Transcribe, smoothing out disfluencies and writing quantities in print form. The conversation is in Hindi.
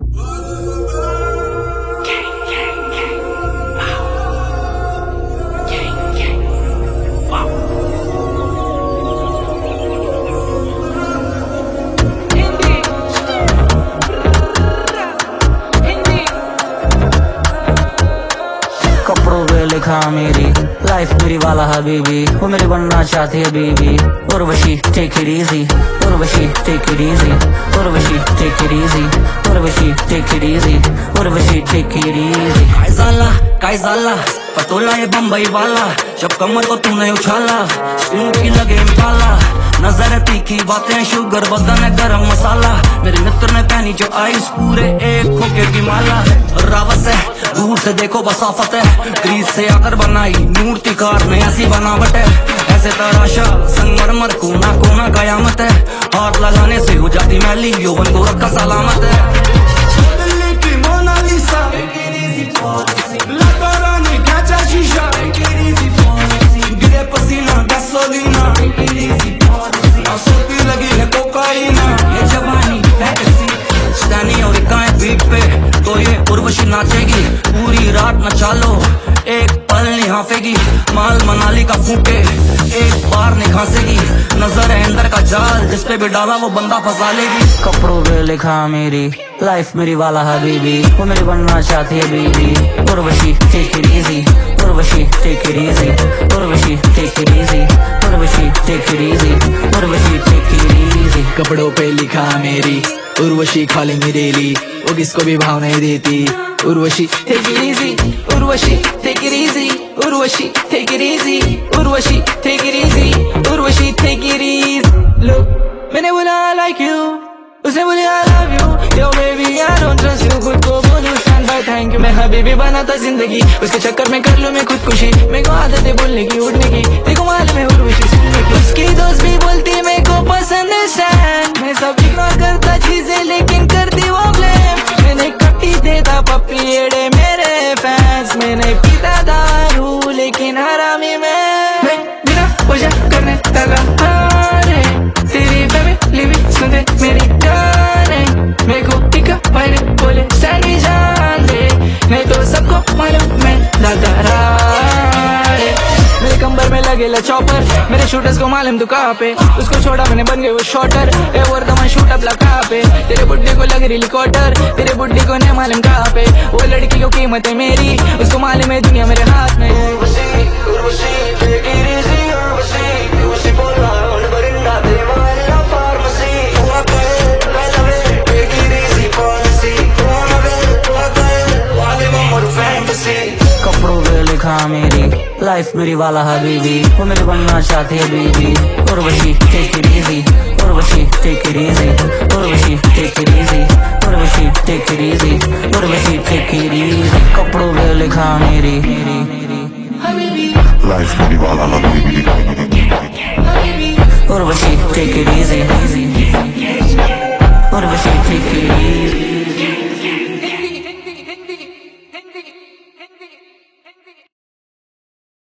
कपड़ों पे लिखा मेरी लाइफ मेरी वाला हबीबी, वो मेरी बनना चाहती है बीबी। Urvashi take it easy, Urvashi take it easy, Urvashi take it easy, Urvashi take it easy, Urvashi take it easy. काय झाला पतोला ये बम्बई वाला, जब कमर को तूने उछाला स्नूप की लगे इम्पाला। नजर तीखी बातें शुगर बदन है गरम मसाला, मेरे मित्र ने पहनी जो आइस पूरे एक खोखे की माला। रावत है दूर से देखो बसाफत है, ग्रीस से आकर बनाई मूर्तिकार ने ऐसी बनावट है। ऐसे तराशा संगमरमर कोना कोना कयामत है, हाथ लगाने से हो जाती मैली यौवन को रखा सलामत है। गिरे पसीना गैसोलीना, सोती लगी है कोकाइना। ये जवानी फैंटेसी स्टैनी और इकाएं बीट पे, तो ये उर्वशी नाचेगी पूरी रात नचा लो, एक पल नहीं हाफेगी। माल मनाली का फूटे एक बार नहीं खांसेगी, नजर है अंदर का जाल जिस पे भी डाला वो बंदा फंसा लेगी। कपड़ों पे लिखा मेरी लाइफ मेरी वाला हबीबी, वो मेरी बनना चाहती है बीबी। Urvashi take it easy, Urvashi take it easy, Urvashi take it easy, Urvashi take it easy, Urvashi take it easy. कपड़ों पे लिखा मेरी उर्वशी कॉलिंग डेली, वो किसको भी भाव नहीं देती। Urvashi take it easy, Urvashi take it easy, Urvashi take it easy, Urvashi take it easy, Urvashi take it easy. Look मैंने बोला I like you, उसने बोली I love you, yo baby I don't trust you। खुद को बोलूं stand by thank you, मैं हबीबी बनाता जिंदगी, उसके चक्कर में कर लूं मैं खुदकुशी। मेरे को आदत है बोलने की उड़ने की, देखो मालूम है उर्वशी सुनने की। उसकी दोस्त भी बोलती मेरे को पसंद है स्टैंड, मैं सब इग्नोर करता चीजें लेकिन करती वो ब्लेम। मैंने कटी देता पप्पी एड़े मेरे फैंस, मैंने पीता दारू लेकिन हरामी मैं बिना वजह करने लगा। अरे तेरी फैमिली भी सुनते मेरी गाने, मेरे को टिका वाले बोले सैंडी जान दे, नहीं तो सबको मालूम मैं लगा रे। मेरे कंबर में लगेला चॉपर, मेरे शूटर्स को मालूम तू कहाँ पे, उसको छोड़ा मैंने बन गए वो शॉटर। ए वर्धमान शूट अप लगा पे, तेरे बुड्ढे को लग रही क्वार्टर, तेरे बुड्ढे को नहीं मालूम कहाँ पे। वो लड़की को कीमत है मेरी, उसको मालूम है दुनिया मेरे हाथ में। कपड़ों पे लिखा मेरी लाइफ मेरी वाला हबीबी, वो मेरी बनना चाहती है बीबी। Urvashi take it easy, Urvashi take it easy, Urvashi take it easy, Urvashi take it easy, Urvashi take it easy. कपड़ों पे लिखा मेरी लाइफ मेरी वाला हबीबी, उर्वशी टेक इट इजी।